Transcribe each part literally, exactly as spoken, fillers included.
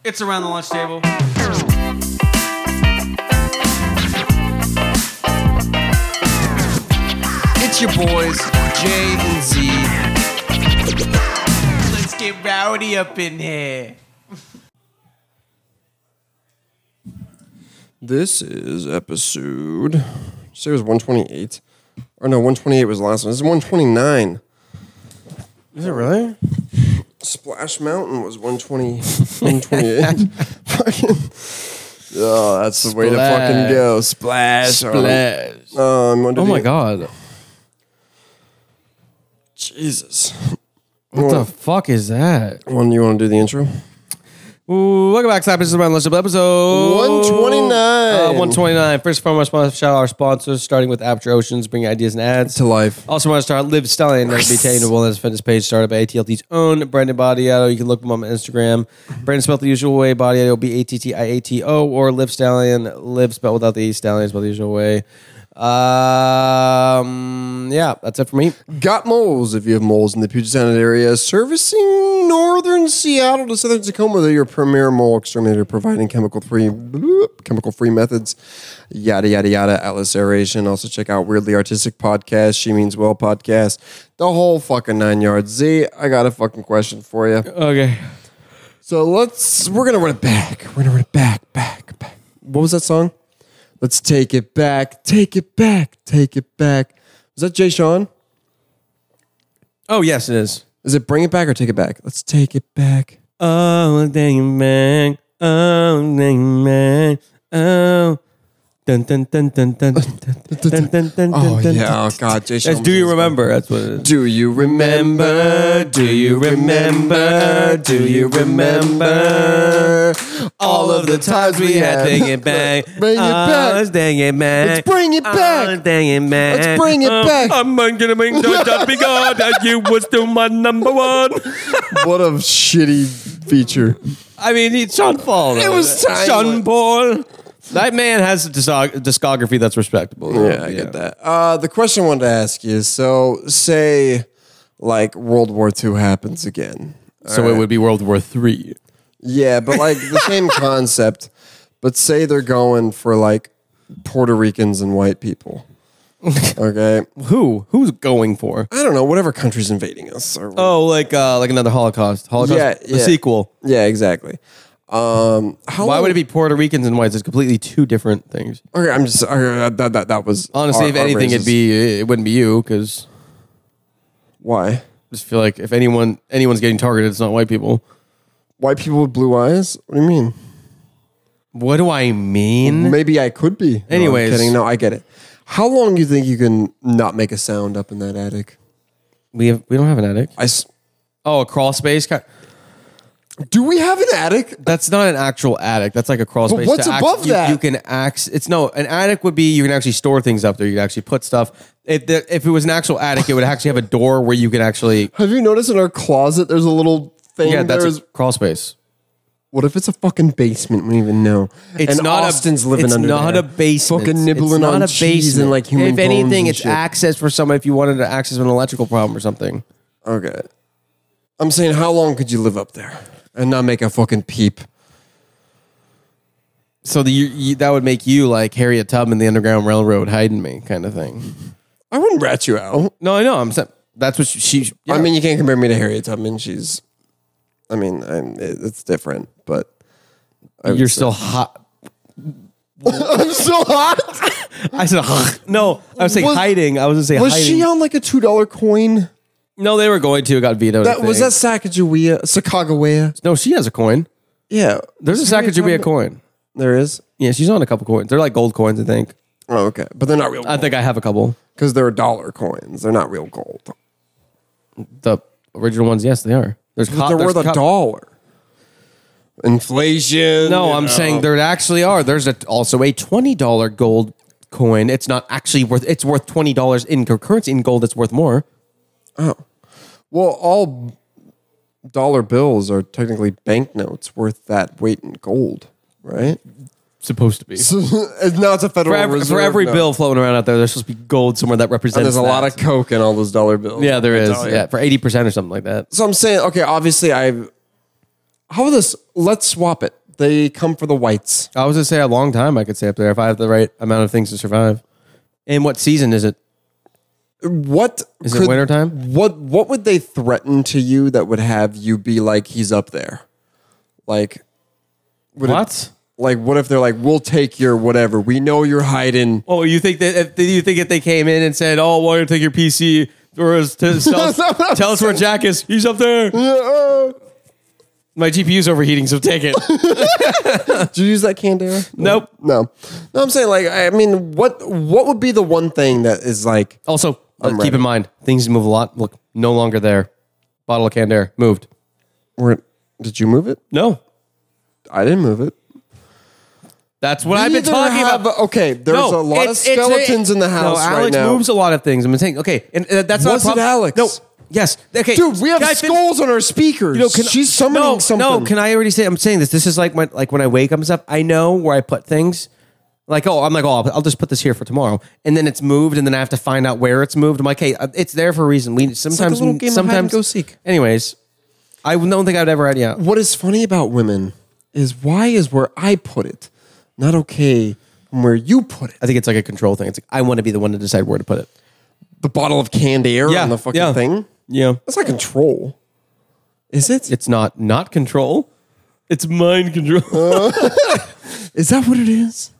It's around the lunch table. It's your boys, J and Z. Let's get rowdy up in here. This is episode. Say it was one twenty-eight, or no, one twenty-eight was the last one. This is one twenty-nine. Is it really? Splash Mountain was one twenty, one twenty-eight. Fucking. Oh, that's the way to fucking go. Splash. Splash. Um, oh my god. Jesus. What the fuck is that? One, you want to do the intro? Ooh, welcome back to This is my lunch table episode one twenty-nine. Uh, one twenty-nine. First and foremost, want to shout out our sponsors, starting with Aperture Oceans, bringing ideas and ads To life. Also, want to start Live Stellian, that'll be taking the wellness fitness page started by A T L T's own Brendan Badiato. You can look him up on Instagram. Brendan spelled the usual way. Badiato, B A T T I A T O, or Live Stellian. Live spelled without the E. Stallion spelled the usual way. Um, yeah, that's it for me. Got Moles, if you have moles in the Puget Sound area, servicing northern Seattle to southern Tacoma. They're your premier mole exterminator, providing chemical-free chemical-free methods, yada, yada, yada, Atlas Aeration. Also check out Weirdly Artistic Podcast, She Means Well Podcast, the whole fucking nine yards. Z, I got a fucking question for you. Okay. So let's, we're going to run it back. We're going to run it back, back, back. What was that song? Let's take it back, take it back, take it back. Was that Jay Sean? Oh, yes, it is. Is it Bring It Back or Take It Back? Let's take it back. Oh, dang man. Oh, dang man. Oh. Dun, dun, dun, dun, dun, dun, dun, dun, dun, Oh, dun, yeah. dun. Oh, God. Jay Sean. That's Do You Remember? That's what it is. Do you remember? Do you remember? Do you remember? All of the times we had Dang It Back. Bring it back. Oh, dang it back. Let's bring it back. Oh, dang it back. Let's bring it Oh, back. I'm gonna bring just because that you was still my number one. What a shitty feature. I mean, it's Sean Paul. It was timely. Sean Paul. That man has a discog- discography that's respectable. Yeah, I get that. Uh, the question I wanted to ask you, so say like World War Two happens again. So All it right. would be World War Three. Yeah, but like the same concept. But say they're going for like Puerto Ricans and white people. Okay. Who? Who's going for? I don't know, whatever country's invading us. Or Oh, like uh, like another Holocaust. Holocaust. Yeah, The yeah. sequel. Yeah, exactly. Um, how Why long- would it be Puerto Ricans and whites? It's completely two different things. Okay, I'm just okay, that, that that was Honestly, our- if our anything, it'd racist- be it wouldn't be you because why I just feel like if anyone anyone's getting targeted, it's not white people. white people with blue eyes. What do you mean? What do I mean? Maybe I could be. No, I'm Anyways. kidding. No, I get it. How long do you think you can not make a sound up in that attic? We have we don't have an attic. I s- Oh, a crawl space. Ki- do we have an attic? That's not an actual attic. That's like a crawl But space. what's to act- above you, that? You can ax. It's no an attic would be you can actually store things up there. You can actually put stuff. If the, if it was an actual attic, it would actually have a door where you can actually. Have you noticed in our closet there's a little thing? Yeah, that's there a is- crawl space. What if it's a fucking basement? We don't even know. It's and not Austin's a, living it's under not there. a basement. Fucking nibbling it's not on a cheese basement. and like human If bones anything, and it's shit. access for someone if you wanted to access an electrical problem or something. Okay. I'm saying, how long could you live up there and not make a fucking peep? So the, you, you, that would make you like Harriet Tubman, the Underground Railroad, hiding me kind of thing. I wouldn't rat you out. No, I know. I'm saying that's what she. she yeah. I mean, you can't compare me to Harriet Tubman. She's, I mean, I'm, it, it's different, but I would you're say- still hot. I'm so hot. I said hot. No, I was saying Was- hiding. I was gonna say Was hiding. she on like a two dollar coin? No, they were going to. It got vetoed. I That was think. that Sacagawea, Sacagawea. No, she has a coin. Yeah, There's a Was Harriet Sacagawea Tubman- coin. There is. Yeah, she's on a couple coins. They're like gold coins, I think. Oh, okay, but they're not real. I think I have a couple. because they're dollar coins. They're not real gold. The original ones, yes, they are. There's But co- they're there's worth a co- dollar. Inflation. No, you I'm know. saying there actually are. There's a, also a twenty dollar gold coin. It's not actually worth. It's worth twenty dollars in currency. In gold, it's worth more. Oh, well, all dollar bills are technically banknotes worth that weight in gold, right? Supposed to be. So, now it's a Federal For every, Reserve. for every note. bill floating around out there, there's supposed to be gold somewhere that And represents. there's a lot that. of coke in all those dollar bills. Yeah, there I is. tell you. Yeah, for eighty percent or something like that. So I'm saying, okay, obviously I've How about this? Let's swap it. They come for the whites. I was gonna say a long time I could stay up there if I have the right amount of things to survive. And what season is it? What Is could, it wintertime? What What would they threaten to you that would have you be like, he's up there? Like, would What? It, like, what if they're like, we'll take your whatever. We know you're hiding. Oh, you think that? If, do you think if they came in and said, "Oh, why don't you take your P C or us to tell, us, tell us where Jack is? He's up there." Uh, My G P U's overheating, so take it. Did you use that Candera? Nope. No. No, I'm saying, like, I mean, what what would be the one thing that is like, Also, uh, I'm keep ready. in mind things move a lot. Look, no longer there. Bottle of Candair moved. where, did you move it? No, I didn't move it. that's what I've been Neither talking have- about. Okay, there's No, a lot of it's- it's- skeletons in the No, house right Alex now. moves a lot of things. I'm saying, okay, and uh, that's not Was a it problem. Alex? No, yes, okay, Dude, we have Can I fin- skulls on our speakers. You know, can- She's summoning no, something. No, can I already say? I'm saying this. This is like my like when I wake up and stuff. I know where I put things. Like, oh, I'm like, oh, I'll, I'll just put this here for tomorrow, and then it's moved, and then I have to find out where it's moved. I'm like, hey, uh, it's there for a reason. We sometimes, little game of hide and sometimes go seek. Anyways, I don't think I'd ever had yeah. What is funny about women is why is where I put it not okay from where you put it. I think it's like a control thing. It's like I want to be the one to decide where to put it. The bottle of canned air Yeah, on the fucking yeah. thing. Yeah, That's not control. Is it? it's not not control. It's mind control. Is that what it is?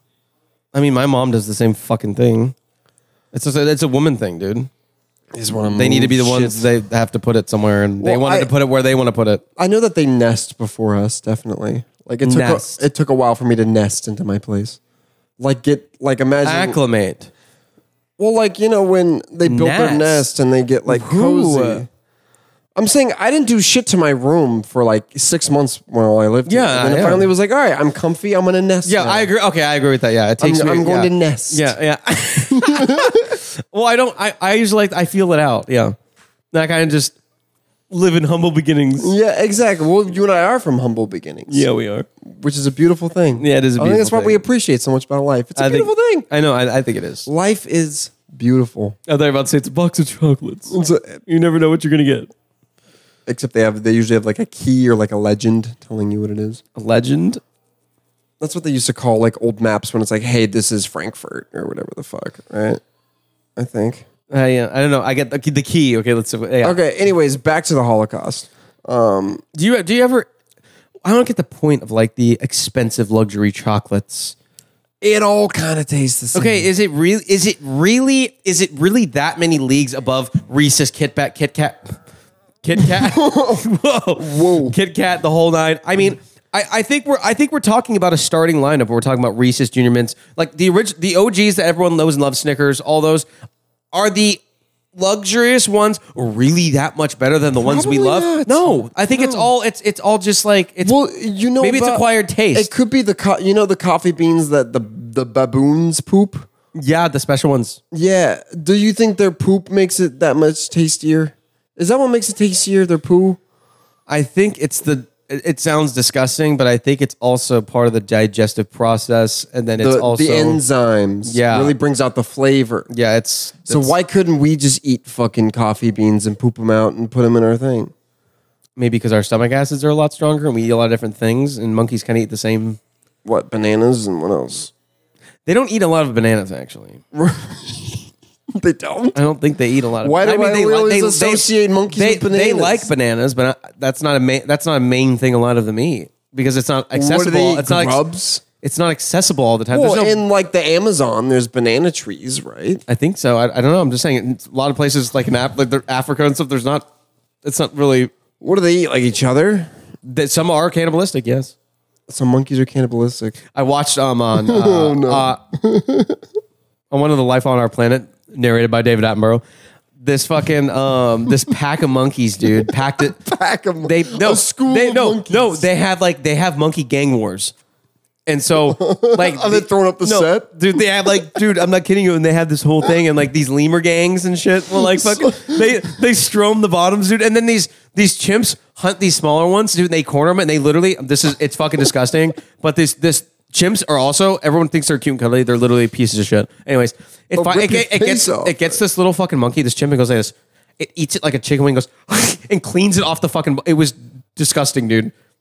I mean, my mom does the same fucking thing. It's just a, it's a woman thing, dude. Is what I'm They need to be the Shit. ones they have to put it somewhere, and they Well, wanted I- to put it where they want to put it. I know that they nest before us, definitely. Like it took a, Nest. it took a while for me to nest into my place. Like get like imagine Acclimate. well, like you know when they built their Nest. nest and they get like Who? cozy. I'm saying I didn't do shit to my room for like six months while I lived. here. Yeah, and then yeah. I finally was like, all right, I'm comfy. I'm gonna nest. Yeah, now. I agree. Okay, I agree with that. Yeah, it I'm, takes me. I'm going yeah. to nest. Yeah, yeah. Well, I don't. I, I usually like. I feel it out. Yeah, I kind of just live in humble beginnings. Yeah, exactly. Well, you and I are from humble beginnings. Yeah, we are. which is a beautiful thing. Yeah, it is a I think that's beautiful what we thing. appreciate so much about life. It's a I think- beautiful thing. I know. I, I think it is. Life is beautiful. I thought you were about to say it's a box of chocolates. It's a- You never know what you're gonna get. except they have they usually have like a key or like a legend telling you what it is. A legend. That's what they used to call like old maps when it's like, hey, this is Frankfurt or whatever the fuck, right? I think. Uh, yeah, I don't know. I get the, the key. Okay, let's. Yeah. Okay. Anyways, back to the Holocaust. Do you do you ever? I don't get the point of like the expensive luxury chocolates. It all kind of tastes the same. Okay, is it really? Is it really? Is it really that many leagues above Reese's, Kit Kat, Kit Kat, Kit Kat? Whoa, Whoa. Kit Kat, the whole nine. I mean, I, I think we're I think we're talking about a starting lineup. Where we're talking about Reese's, Junior Mints, like the original, the O Gs that everyone knows and loves. Snickers, all those are the luxurious ones really that much better than the ones we Probably love? not. No, I think it's No. all it's it's all just like it's Well, you know, maybe it's about- acquired taste. It could be the co- you know the coffee beans that the the baboons poop. Yeah, the special ones. Yeah. Do you think their poop makes it that much tastier? Is that what makes it tastier? Their poo? I think it's the. It it sounds disgusting, but I think it's also part of the digestive process, and then it's The, also the enzymes. Yeah. Really brings out the flavor. yeah. It's So it's- why couldn't we just eat fucking coffee beans and poop them out and put them in our thing? maybe because our stomach acids are a lot stronger, and we eat a lot of different things, and monkeys kind of eat the same. What, bananas and what else? They don't eat a lot of bananas, actually. They don't. I don't think they eat a lot of. Why do I they always li- associate monkeys they, with bananas? They like bananas, but I- that's not a main. That's not a main thing. A lot of them eat because it's not accessible. What do they eat? It's not. ex- Grubs? It's not accessible all the time. Well, There's no, in like the Amazon, there's banana trees, right? I think so. I, I don't know. I'm just saying. In a lot of places, like in Af- like the Africa and stuff, there's not. It's not really. What do they eat? Like each other? That some are cannibalistic. Yes. Some monkeys are cannibalistic. I watched um on uh, Oh, no. uh, on one of the Life on Our Planet, narrated by David Attenborough. This fucking um this pack of monkeys, dude, packed it. Pack of mon- They no a school they of no monkeys. no they have like they have monkey gang wars. And so, like, Are they throwing up the no, set? dude? They have like, dude, I'm not kidding you. And they have this whole thing, and like these lemur gangs and shit. Well, like, fucking, they they strom the bottoms, dude. And then these these chimps hunt these smaller ones, dude. And they corner them, and they literally, this is it's fucking disgusting. But this this chimps are also, everyone thinks they're cute and cuddly. They're literally pieces of shit. Anyways, it They'll fi- rip it, your get- it gets face off. it gets this little fucking monkey, this chimp, and goes like this. It eats it like a chicken wing, goes and cleans it off the fucking. It was disgusting, dude.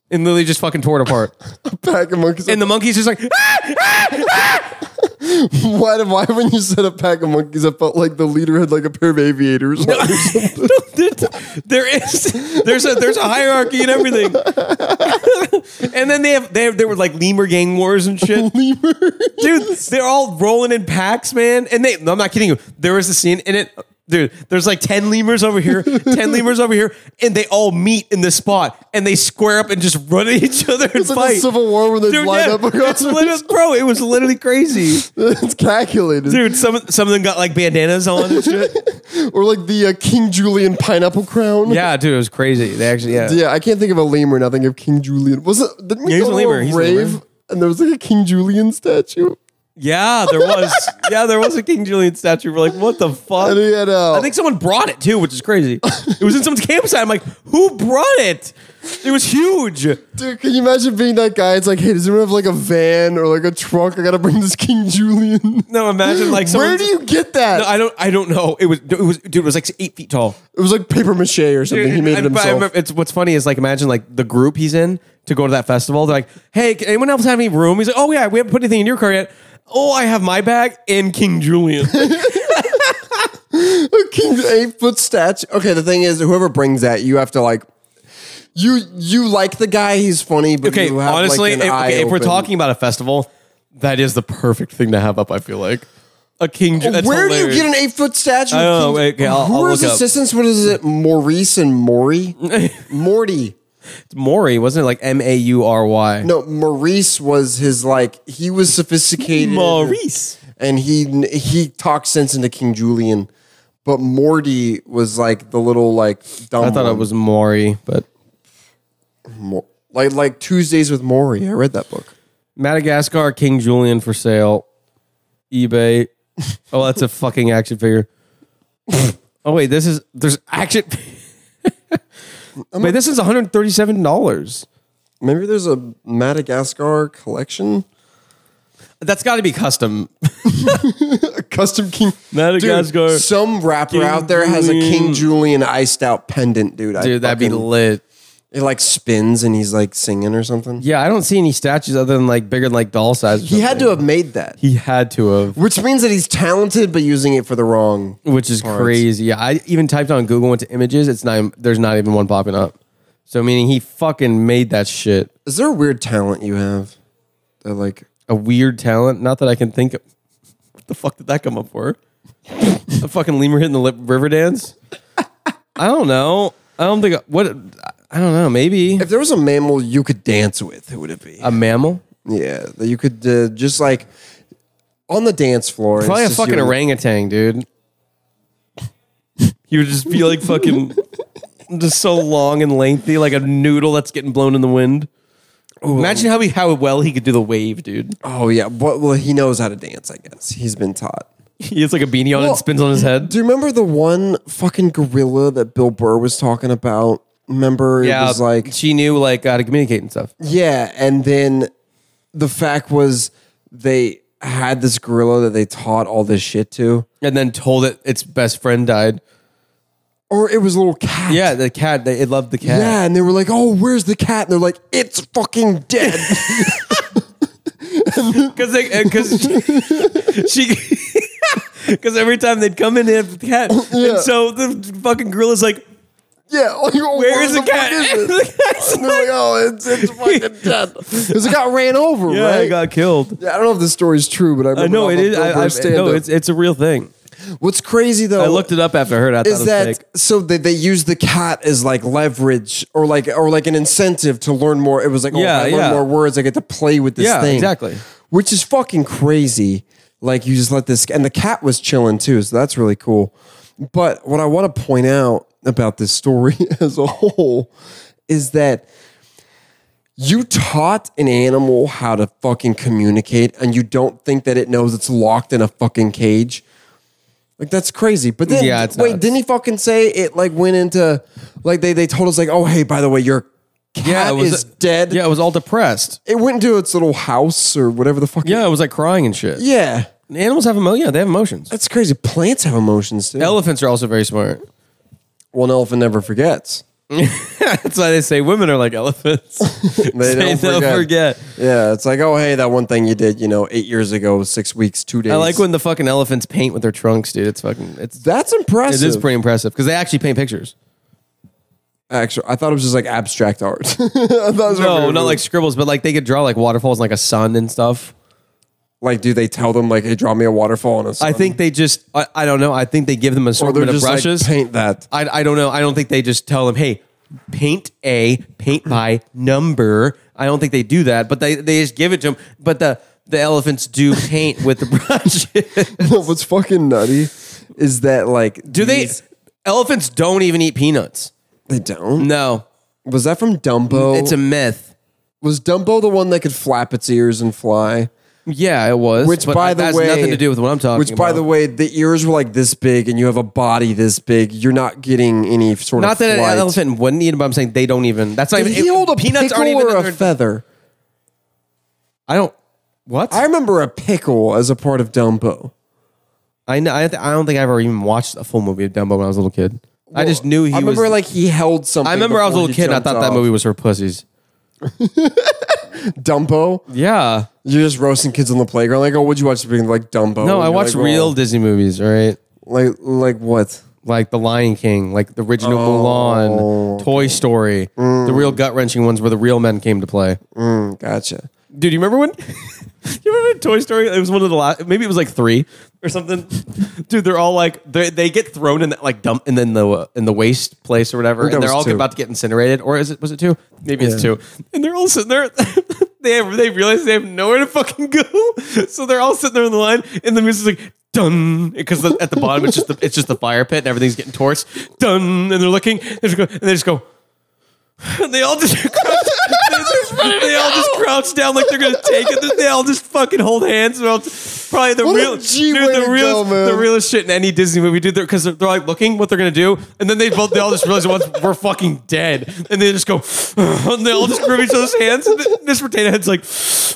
and literally just fucking tore it apart. Pack of monkeys. And the monkey's just like, ah, ah, ah. why, why when you said a pack of monkeys, I felt like the leader had like a pair of aviators. No, there is there's a there's a hierarchy and everything. And then they have they have, there were like lemur gang wars and shit. Lemurs. Dude, they're all rolling in packs, man. And they no, I'm not kidding you. There was a scene in it. Dude, there's like ten lemurs over here, ten lemurs over here, and they all meet in this spot, and they square up and just run at each other and It's like fight. a civil war where they Dude, line yeah, up across it's literally, bro, it was literally crazy. It's calculated. Dude, some some of them got like bandanas on and shit. Or like the uh, King Julian pineapple crown. Yeah, dude, it was crazy. They actually, yeah. Yeah, I can't think of a lemur and I think of King Julian. Was it? Didn't we Yeah, he's go a to lemur, he's a rave lemur. and there was like a King Julian statue? Yeah, there was. Yeah, there was a King Julian statue. We're like, what the fuck? And he had, uh, I think someone brought it too, which is crazy. It was in someone's campsite. I'm like, who brought it? It was huge. dude, can you imagine being that guy? It's like, hey, does anyone have like a van or like a truck? I gotta bring this King Julian. No, imagine like someone. Where do you get that? No, I don't. I don't know. It was. It was. Dude, it was like eight feet tall. it was like paper mache or something. he made it And- but I himself. remember- it's what's funny is like imagine like the group he's in to go to that festival. They're like, hey, can anyone else have any room? He's like, oh yeah, we haven't put anything in your car yet. Oh, I have my bag and King Julian. A King eight foot statue. Okay, the thing is, whoever brings that, you have to like. You you like the guy? He's funny, but Okay, you have honestly, like, an if, eye okay, if we're open. talking about a festival, that is the perfect thing to have up. I feel like a King. Ju- that's Where do you hilarious. get an eight foot statue? I of don't know. King- Wait, okay, I'll- Who I'll are his look up. assistants? What is it? Maurice and Maury? Morty. It's Maury, wasn't it? Like M A U R Y. No, Maurice was his like he was sophisticated. Maurice. and he he talked sense into King Julian, but Morty was like the little like dumb. I thought one. it was Maury, but Mo- like like Tuesdays with Maury. I read that book. Madagascar King Julian for sale. eBay. Oh, that's a fucking action figure. Oh wait, this is there's action. Wait, this is one hundred thirty-seven dollars. Maybe there's a Madagascar collection. That's got to be custom. A custom King Madagascar. Dude, some rapper King out there has a Julian. King Julian iced out pendant, dude. I Dude, that'd be fucking- lit. It like spins and he's like singing or something. Yeah, I don't see any statues other than like bigger than like doll size. or He had something. to have made that, He had to have, which means that he's talented but using it for the wrong. which is parts. crazy. Yeah, I even typed on Google, went to images. It's not. There's not even one popping up. So meaning he fucking made that shit. Is there a weird talent you have? That like A weird talent. Not that I can think of. What the fuck did that come up for? A fucking lemur hitting the lip river dance? I don't know. I don't think what. I don't know. Maybe if there was a mammal you could dance with, who would it be? a mammal. yeah, that you could uh, just like on the dance floor. Probably a it's just fucking you and- orangutan, dude. You would just be like fucking, just so long and lengthy, like a noodle that's getting blown in the wind. Imagine how he, how well he could do the wave, dude. Oh yeah, but, well he knows how to dance. I guess he's been taught. He has like a beanie on Well- and spins on his head. Do you remember the one fucking gorilla that Bill Burr was talking about? Remember, it Yeah, was like she knew like how to communicate and stuff. yeah, and then the fact was they had this gorilla that they taught all this shit to, And then told it its best friend died. or it was a little cat. Yeah, the cat. They it loved the cat. Yeah, and they were like, "Oh, where's the cat?" And they're like, "It's fucking dead." because because she. Because every time they'd come in, they have the cat. Yeah. And so the fucking gorilla's like, yeah, oh, you go, where is the fuck cat? is it? The cat's And they're like, "Oh, it's it's fucking dead," because it got ran over. yeah, right? it got killed. Yeah, I don't know if this story's true, but I, I remember know off it of is. Bill I, I, Burr's no, stand-up. it's it's a real thing. What's crazy though, I looked it up after I heard it. I thought is it was that fake. so they, they use the cat as like leverage or like or like an incentive to learn more. It was like, oh, Yeah, if I learn yeah. more words, I get to play with this Yeah, thing. exactly. Which is fucking crazy. Like you just let this, and the cat was chilling too, so that's really cool. But what I want to point out about this story as a whole is that you taught an animal how to fucking communicate, and you don't think that it knows it's locked in a fucking cage. Like that's crazy. But then, Yeah, it's wait, nuts. didn't he fucking say it? Like went into like they they told us like, oh hey, by the way, your cat Yeah, it was is dead. Yeah, it was all depressed. It went into its little house or whatever the fuck. Yeah, it was like crying and shit. yeah. Animals have emotions. Yeah, they have emotions. That's crazy. Plants have emotions too. Elephants are also very smart. Well, an elephant never forgets. That's why they say women are like elephants. They Say don't they'll forget. forget. Yeah, it's like, oh, hey, that one thing you did, you know, eight years ago, six weeks, two days. I like when the fucking elephants paint with their trunks, dude. It's fucking. It's That's impressive. it is pretty impressive because they actually paint pictures. Actually, I thought it was just like abstract art. I thought it was No, like- not like scribbles, but like they could draw like waterfalls, and like a sun and stuff. Like, do they tell them, like, hey, draw me a waterfall and a sun? I think they just. I, I don't know. I think they give them a Or they're assortment of just brushes. like, paint that. I, I don't know. I don't think they just tell them, hey, paint a paint by number. I don't think they do that, but they, they just give it to them. But the, the elephants do paint with the brushes. No, what's fucking nutty is that, like, Do they? these- Elephants don't even eat peanuts. They don't? No, Was that from Dumbo? it's a myth. Was Dumbo the one that could flap its ears and fly? Yeah, it was. Which, but by I- the that has way, nothing to do with what I'm talking Which, about. by the way, the ears were like this big, and you have a body this big. You're not getting any sort not of that flight. an elephant wouldn't eat them, but I'm saying they don't even. That's not Did even. he hold a peanuts pickle aren't even or in a their- feather? I don't. What? I remember a pickle as a part of Dumbo. I know. I, th- I don't think I ever even watched a full movie of Dumbo when I was a little kid. I just knew he I remember was. like he held something. I remember I was a before little he kid and I jumped thought that off. movie was for pussies. Dumbo. Yeah. You're just roasting kids on the playground. Like, oh, what'd you watch? Being like Dumbo. No, And I you're watched like, real well, Disney movies, all right? Like, like what? Like The Lion King, like the original Oh, Mulan, Toy Story, the real gut wrenching ones where the real men came to play. Mm, gotcha. Dude, you remember when? You remember in Toy Story? It was one of the last. Maybe it was like three or something. Dude, they're all like they they get thrown in that like dump and then the uh, in the waste place or whatever, I think and that they're was all two. about to get incinerated. Or is it? Was it two? Maybe it's Yeah. two. And they're all sitting there. they have, they realize they have nowhere to fucking go, so they're all sitting there in the line, and the music's like done because at the bottom it's just the, it's just the fire pit and everything's getting torched. Done, and they're looking, they just go, and they just go. And they all just crouch, they, just, they all just crouch down like they're gonna take it. They all just fucking hold hands. They're all just, probably the What a real, G dude, way the to real, go, man. the realest shit in any Disney movie, dude. Because they're, they're like looking what they're gonna do, and then they both they all just realize once we're fucking dead, and they just go, and they all just grab each other's hands. And this potato head's like,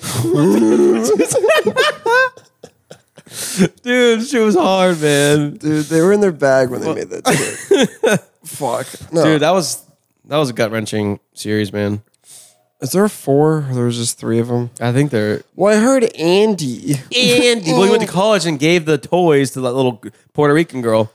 dude, shit was hard, man. Dude, they were in their bag when they made that shit. Fuck. No. Dude, that was that was a gut wrenching series, man. Is there four? Or there was just three of them? I think they're Well, I heard Andy. Andy. Well, he went to college and gave the toys to that little Puerto Rican girl.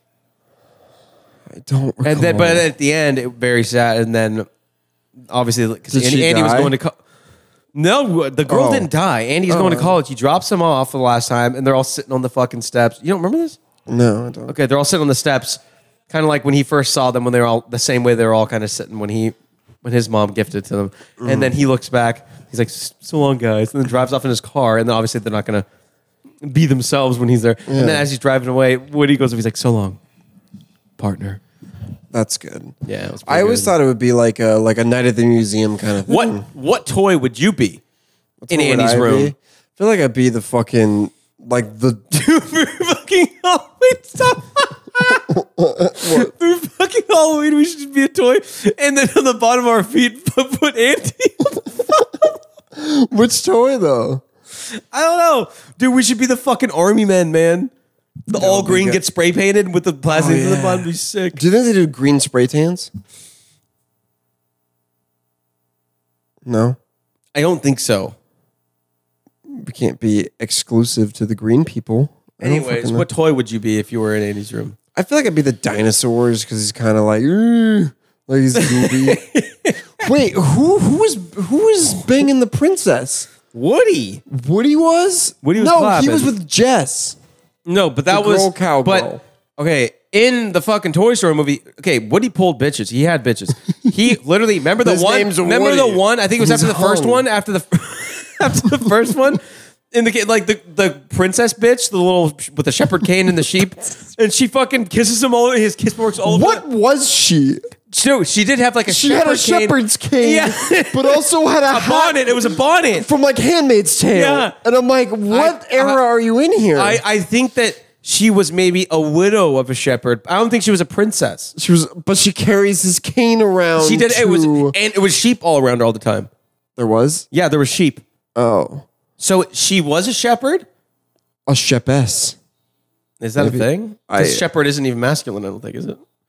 I don't recall. And then, but at the end, it very sad. And then, obviously, because Did Andy, she Andy was die? going to. Co- no, the girl Oh. didn't die. Andy's going to Oh. college. He drops them off for the last time, and they're all sitting on the fucking steps. You don't remember this? No, I don't. Okay, they're all sitting on the steps, kind of like when he first saw them. When they were all the same way, they were all kind of sitting when he, when his mom gifted to them. And then he looks back. He's like, "So long, guys," and then drives off in his car. And then obviously they're not going to be themselves when he's there. And then as he's driving away, Woody goes, he's like, "So long, partner." That's good. Yeah, it was I always thought it would be like a like a night at the museum kind of thing. What what toy would you be in What would Andy's I room? be? I feel like I'd be the fucking like the For fucking Halloween stuff. For fucking Halloween, we should be a toy, and then on the bottom of our feet, put, put Andy. which toy though? I don't know, dude. We should be the fucking army men, man. The all would be green good. gets spray painted with the plastic Oh, to the yeah. bottom. Be sick. Do you think they do green spray tans? No, I don't think so. we can't be exclusive to the green people. I don't Anyways, fucking know. what toy would you be if you were in Andy's room? I feel like I'd be the dinosaurs because he's kind of like, "Ugh," like he's goofy. Wait, who who is who is banging the princess? Woody. Woody was. Woody was no, clapping. he was with Jess. No, but that The was girl cowgirl. But okay, in the fucking Toy Story movie, okay, Woody pulled bitches. He had bitches. He literally remember the His one. name's Remember Woody. the one? I think it was He's after the first hung. one. After the after the first one. In the like the, the princess bitch, the little with the shepherd cane and the sheep, and she fucking kisses him all over. His kiss marks all over. What was she? No, she did have like a She shepherd had a cane. shepherd's cane, Yeah. but also had a, a hat bonnet. It was a bonnet. from like Handmaid's Tale. Yeah. And I'm like, what I- era I- are you in here? I, I think that she was maybe a widow of a shepherd. I don't think she was a princess. she was, but she carries his cane around. She did. It was to- and it was sheep all around her all the time. there was. Yeah, there was sheep. Oh, So she was a shepherd? a shephess. Is that Maybe. a thing? I- Because shepherd isn't even masculine, I don't think, is it?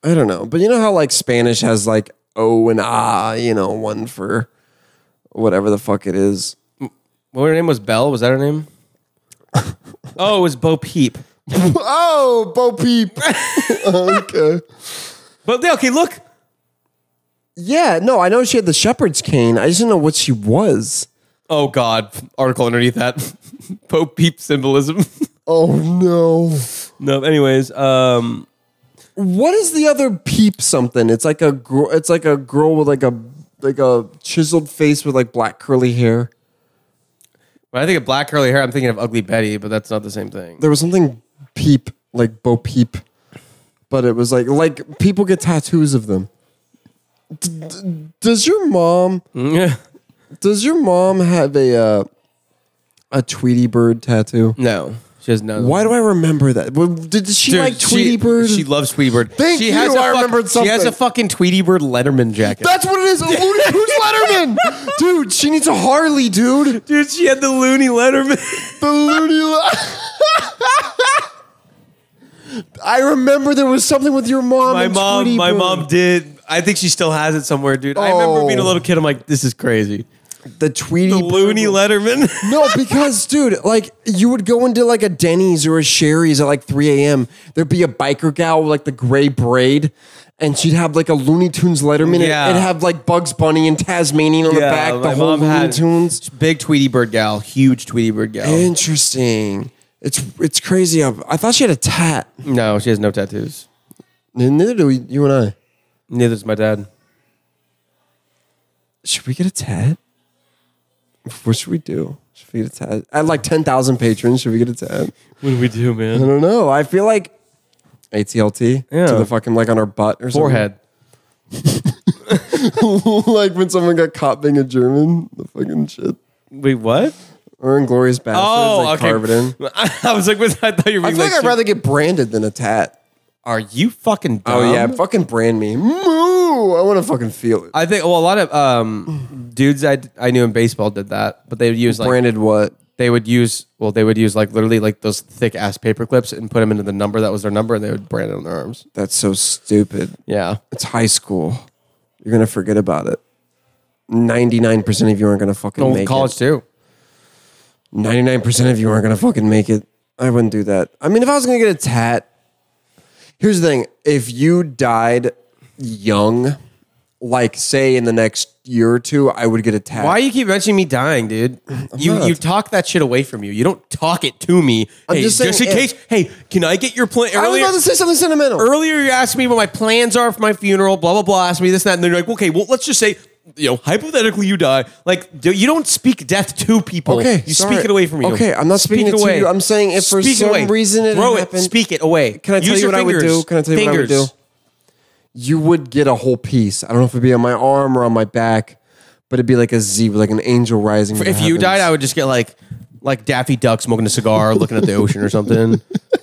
I don't know. But you know how like Spanish has like O and ah, you know, one for whatever the fuck it is. What her name was? Belle? Was that her name? Oh, it was Bo Peep. Oh, Bo Peep. Okay. But okay, look. Yeah, no, I know she had the shepherd's cane. I just didn't know what she was. Oh God! Article underneath that. Bo Peep symbolism. Oh no. No. Anyways, um, what is the other peep something? It's like a girl. It's like a girl with like a like a chiseled face with like black curly hair. when I think of black curly hair, I'm thinking of Ugly Betty, but that's not the same thing. There was something peep like Bo Peep, but it was like like people get tattoos of them. D- d- does your mom? Yeah. Does your mom have a uh, a Tweety Bird tattoo? No, she has none. Why do I remember that? Well, did she Dude, like Tweety she, Bird? She loves Tweety Bird. Thank she you, Has a I fuck- remembered She has a something. fucking Tweety Bird Letterman jacket. That's what it is. Looney Tunes Letterman, dude. She needs a Harley, dude. Dude, she had the Looney Letterman. The Looney. Le- I remember there was something with your mom. my and mom, Tweety my Bird. mom did. I think she still has it somewhere, dude. I remember Oh. being a little kid. I'm like, this is crazy. The Tweety The Bird Looney was- Letterman. No, because dude, like you would go into like a Denny's or a Sherry's at like three a.m. There'd be a biker gal with like the gray braid, and she'd have like a Looney Tunes Letterman. Yeah. It'd have like Bugs Bunny and Tasmanian on the back. The my whole mom Looney had Tunes. big Tweety Bird gal, huge Tweety Bird gal. Interesting. It's it's crazy. I, I thought she had a tat. No, she has no tattoos. Neither do we, you and I. Neither does my dad. Should we get a tat? What should we do? Should we get a tat? At like ten thousand patrons, should we get a tat? What do we do, I man? don't know. I feel like A T L T Yeah. to the fucking like on our butt or Forehead. something. Like when someone got caught being a German, the fucking shit. Wait, what? Or Inglorious Bastards, Oh, like okay. carve it in. I was like, I thought you were I being feel like like, I'd rather get branded than a tat. are you fucking dumb? Oh yeah, fucking brand me. Moo! I want to fucking feel it. I think, well, a lot of um, dudes I, I knew in baseball did that, but they would use like, Branded what? they would use, well, they would use like literally like those thick ass paper clips and put them into the number that was their number and they would brand it on their arms. That's so stupid. Yeah. It's high school. You're gonna forget about it. ninety-nine percent of you aren't gonna fucking Oh, make college it. too. ninety-nine percent of you aren't gonna fucking make it. I wouldn't do that. I mean, if I was gonna get a tat, here's the thing: if you died young, like say in the next year or two, I would get a tat. Why you keep mentioning me dying, dude? You not. you talk that shit away from you. You don't talk it to me. I'm Hey, just just, saying in if- case. Hey, can I get your plan? I was Earlier, about to say something sentimental. earlier you asked me what my plans are for my funeral. Blah blah blah. Asked me this and that, and then you're like, okay, well, let's just say, you know, hypothetically you die. Like do- you don't speak death to people. Okay, you sorry. speak it away from you. Okay, I'm not speaking it to away. you. I'm saying if for Speak it some away. reason it throw happened- it, speak it away. Can I tell Use you your what I would fingers. do? Can I tell you what I would Fingers. do? You would get a whole piece. I don't know if it'd be on my arm or on my back, but it'd be like a Z, like an angel rising. from If the you died, heavens. I would just get like like Daffy Duck smoking a cigar, looking at the ocean or something.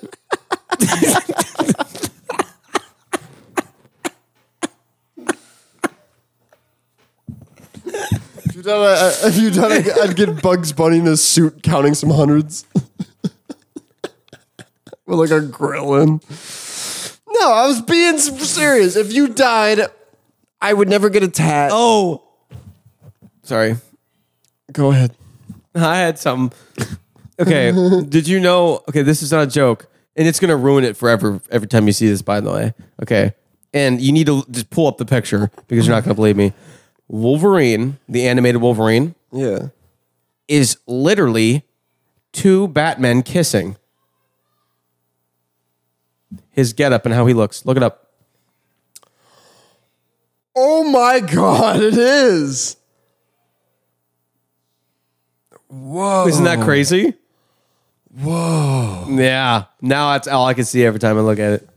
If you died, I, if you died, I'd get- I'd get Bugs Bunny in a suit counting some hundreds. With like a grill in. No, I was being s- serious. If you died, I would never get a tat. Oh, sorry. Go ahead. I had something. Okay, did you know? Okay, this is not a joke, and it's gonna ruin it forever every time you see this. By the way, okay, and you need to just pull up the picture because you're not gonna believe me. Wolverine, the animated Wolverine, Yeah. is literally two Batmen kissing. His getup and how he looks. Look it up. Oh my God, it is. Whoa. Isn't that crazy? Whoa. Yeah. Now that's all I can see every time I look at it.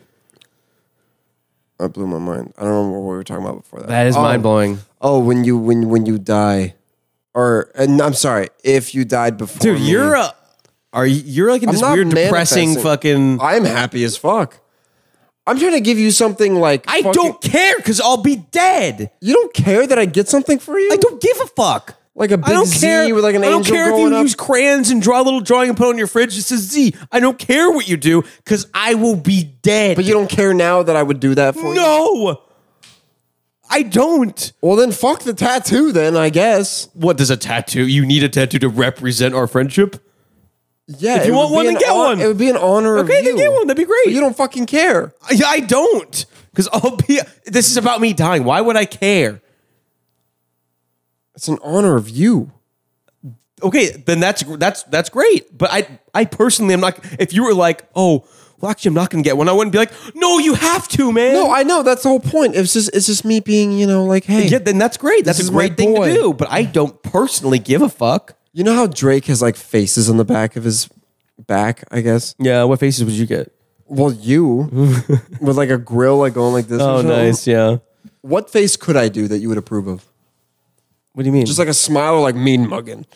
That blew my mind. I don't remember what we were talking about before that. That is oh. mind blowing. Oh, when you when when you die, or and I'm sorry, if you died before, Dude, me, you're a, are you, you're like in I'm this not weird depressing manifesting. fucking. I'm happy as fuck. I'm trying to give you something like I fucking- don't care because I'll be dead. You don't care that I get something for you. I don't give a fuck. Like a big I don't Z care. with like an I don't angel care if going you up. use crayons and draw a little drawing and put it on your fridge. It says Z. I don't care what you do because I will be dead. But you don't care now that I would do that for you? No, I don't. Well, then fuck the tattoo then, I guess. What does a tattoo? You need a tattoo to represent our friendship? Yeah. If you it want would one, be then an get hon- one. It would be an honor of Okay, you. then get one. That'd be great. But you don't fucking care. I, I don't. Because I'll be. This is about me dying. Why would I care? It's an honor of you. Okay, then that's that's that's great. But I I personally am not. If you were like, oh, well, actually, I'm not going to get one. I wouldn't be like, no, you have to, man. No, I know. That's the whole point. It's just it's just me being, you know, like, hey. Yeah, then that's great. That's This a is my great thing boy. to do. But I don't personally give a fuck. You know how Drake has like faces on the back of his back, I guess? Yeah, what faces would you get? Well, you with like a grill like going like this. Oh, or something. nice. Yeah. What face could I do that you would approve of? What do you mean? Just like a smile or like mean mugging.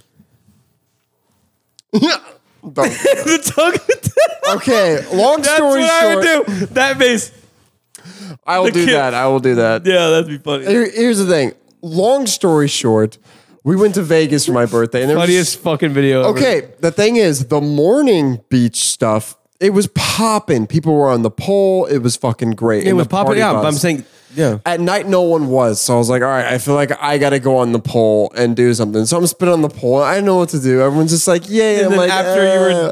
Don't. the tongue. Okay, long That's story what short, I would do. That face. I will The do kid- that. I will do that. Yeah, that'd be funny. Here- here's the thing. Long story short, we went to Vegas for my birthday, and there was Funniest fucking video ever. okay. The thing is, the morning beach stuff. It was popping. People were on the pole. It was fucking great. It And was the popping party out. bus. But I'm saying, yeah. At night, no one was. So I was like, all right, I feel like I got to go on the pole and do something. So I'm spinning on the pole. I didn't know what to do. Everyone's just like, yay. And I'm then like, after you were- "Uh."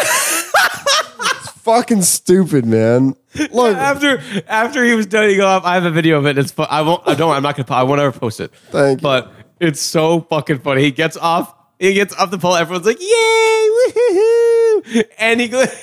It's fucking stupid, man. Look, After after he was done, he go off. I have a video of it. It's fu- I won't. I don't. I'm not gonna. I won't ever post it. Thank you. But it's so fucking funny. He gets off. He gets off the pole. Everyone's like, "Yay, woohoo!" And he goes.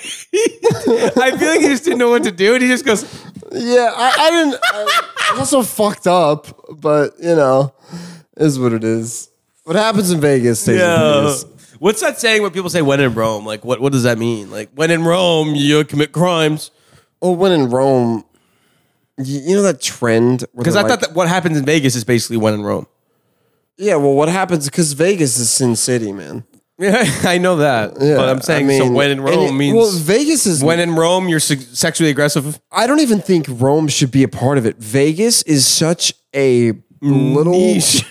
I feel like he just didn't know what to do, and he just goes. yeah, I, I didn't. I, I'm also fucked up, but you know, is what it is. What happens in Vegas stays in Yeah. Vegas. What's that saying when people say "when in Rome"? Like, what what does that mean? Like, when in Rome, you commit crimes. Well, when in Rome, you, you know that trend? Because I thought that what happens in Vegas is basically when in Rome. Yeah, well, what happens? Because Vegas is Sin City, man. Yeah, I know that. Yeah, but I'm saying I so mean, when in and Rome it- means well, Vegas is when in Rome you're se- sexually aggressive. I don't even think Rome should be a part of it. Vegas is such a little Niche.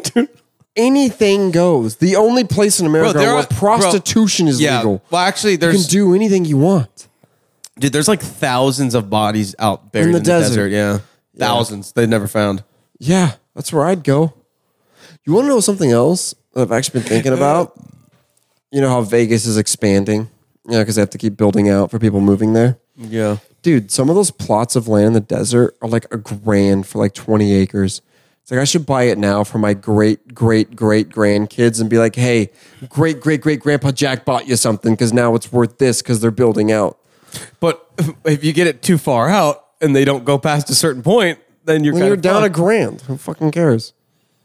anything goes. The only place in America there where are- prostitution is yeah. legal. Well, actually, You can there's do anything you want. dude. There's like thousands of bodies out buried In in the the, desert. desert. Yeah, thousands they never found. Yeah, that's where I'd go. You want to know something else that I've actually been thinking about? You know how Vegas is expanding? Yeah, because they have to keep building out for people moving there. Yeah. Dude, some of those plots of land in the desert are like a grand for like twenty acres. It's like I should buy it now for my great, great, great grandkids and be like, hey, great, great, great grandpa Jack bought you something because now it's worth this because they're building out. But if you get it too far out and they don't go past a certain point, then you're When kind you're of down a fucked. grand, who fucking cares?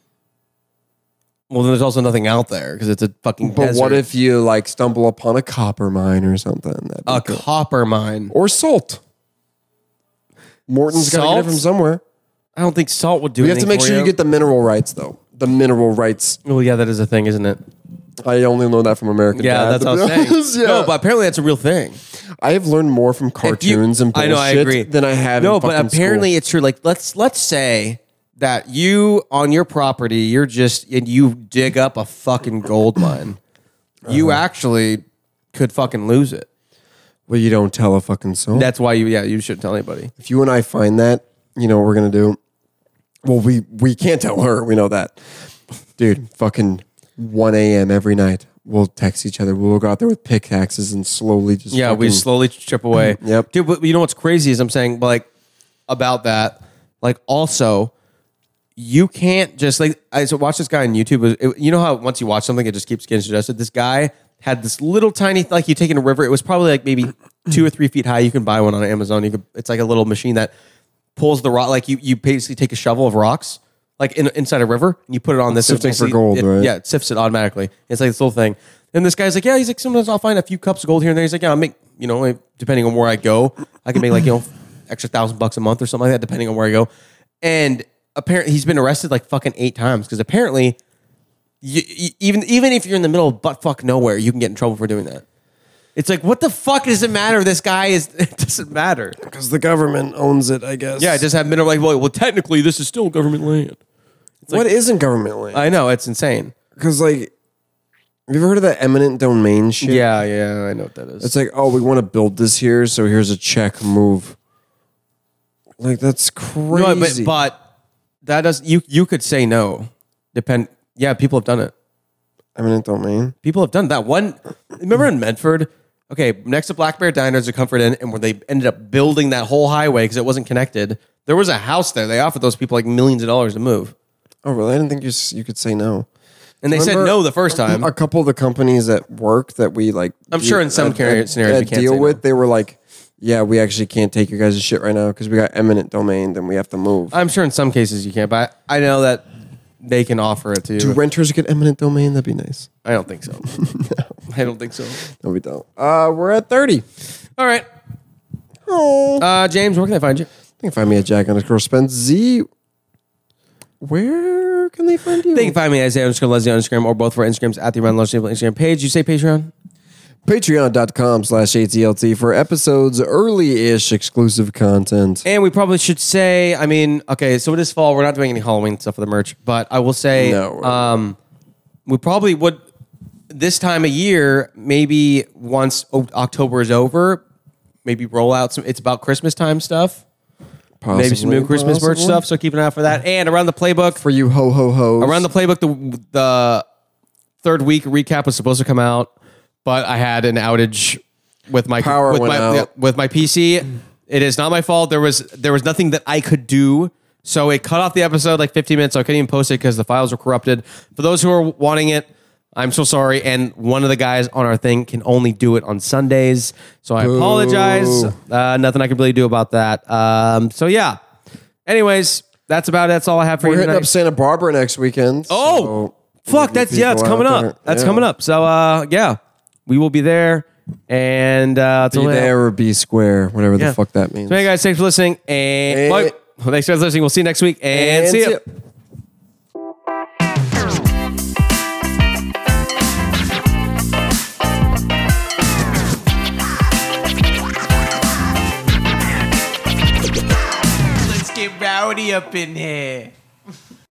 Well, then there's also nothing out there because it's a fucking But desert. what if you like stumble upon a copper mine or something? That'd be a cool. copper mine? Or salt. Morton's got to get it Salt? from somewhere. I don't think salt would do. You have to anything make for sure you get the mineral rights, though. The mineral rights. Well, yeah, that is a thing, isn't it? I only know that from American Yeah, Dad, that's to what I was be saying. honest. Yeah. No, but apparently that's a real thing. I have learned more from If you- cartoons and bullshit I know, I agree. than I have. No, in but fucking apparently school. it's true. Like let's let's say that you on your property, you're just and you dig up a fucking gold mine. You Uh-huh. actually could fucking lose it. Well, you don't tell a fucking soul. That's why you yeah you shouldn't tell anybody. If you and I find that, you know what we're gonna do? Well, we we can't tell her. We know that, dude. Fucking one a.m. every night. We'll text each other. We'll go out there with pickaxes and slowly just Yeah, we fucking- slowly chip away. Yep. Dude, but you know what's crazy is I'm saying, but like about that, like also, you can't just like I so watch this guy on YouTube. It- it- you know how once you watch something, it just keeps getting suggested. This guy had this little tiny like you take in a river. It was probably like maybe two or three feet high. You can buy one on Amazon. You could. It's like a little machine that pulls the rock. Like you, you basically take a shovel of rocks. Like in, inside a river, and you put it on this. Sifting and for basically- gold, it- right? Yeah, it sifts it automatically. It's like this little thing. And this guy's like, yeah, he's like, sometimes I'll find a few cups of gold here and there. He's like, yeah, I'll make, you know, depending on where I go, I can make like, you know, extra thousand bucks a month or something like that, depending on where I go. And apparently he's been arrested like fucking eight times because apparently you, you- even, even if you're in the middle of butt fuck nowhere, you can get in trouble for doing that. It's like, what the fuck does it matter? This guy is, it doesn't matter. because the government owns it. I guess. Yeah, I just have mineral like, well, well, technically this is still government land. What like, isn't government land? I know, it's insane. Because, like, have you ever heard of that eminent domain shit? Yeah, yeah, I know what that is. It's like, oh, we want to build this here, so here's a check, move. Like, that's crazy. No, but, but that does you you could say no. Depend. Yeah, people have done it. Eminent domain. People have done that. One, remember in Medford? Okay, next to Black Bear Diner is a Comfort Inn, and where they ended up building that whole highway because it wasn't connected. There was a house there. They offered those people like millions of dollars to move. Oh, really? I didn't think you s- you could say no. And they Remember said no the first time. A couple of the companies at work that we like. I'm sure in some uh, car- uh, scenarios uh, we can't deal say with. no. They were like, yeah, we actually can't take your guys' shit right now because we got eminent domain. Then we have to move. I'm sure in some cases you can't, but I know that they can offer it to you. Do renters get eminent domain? That'd be nice. I don't think so. I don't think so. No, we don't. Uh, we're at thirty. All right. Oh. Uh, James, where can I find you? You can find me at Jack underscore Spence Z. Where can they find you? They can find me at Isaiah underscore Leslie on Instagram or both for Instagrams at the Around Lunch Table Instagram page. You say Patreon? Patreon.com slash ATLT for episodes, early-ish exclusive content. And we probably should say, I mean, okay, so this fall, we're not doing any Halloween stuff for the merch, but I will say, No. um, we probably would, this time of year, maybe once o- October is over, maybe roll out some, it's about Christmas time stuff. Possibly, maybe some new Christmas merch possibly. stuff, so keep an eye out for that. And around the playbook, For you ho-ho-hos. around the playbook, the, the third week recap was supposed to come out, but I had an outage with my Power with went my out. yeah, with my P C. It is not my fault. There was there was nothing that I could do, so it cut off the episode like fifteen minutes. So I couldn't even post it because the files were corrupted. For those who are wanting it, I'm so sorry. And one of the guys on our thing can only do it on Sundays, so I Boo. apologize. Uh, nothing I can really do about that. Um, so yeah. Anyways, that's about it. That's all I have for We're you hitting tonight. up Santa Barbara next weekend. Oh, so fuck! maybe That's yeah, it's people coming out up. there. That's Yeah. coming up. So uh, yeah, we will be there, and uh, Be till then- there or be square, whatever Yeah. the fuck that means. So hey guys, thanks for listening, and And- well, thanks for listening. We'll see you next week, and, And see see you. ya. Let's get rowdy up in here.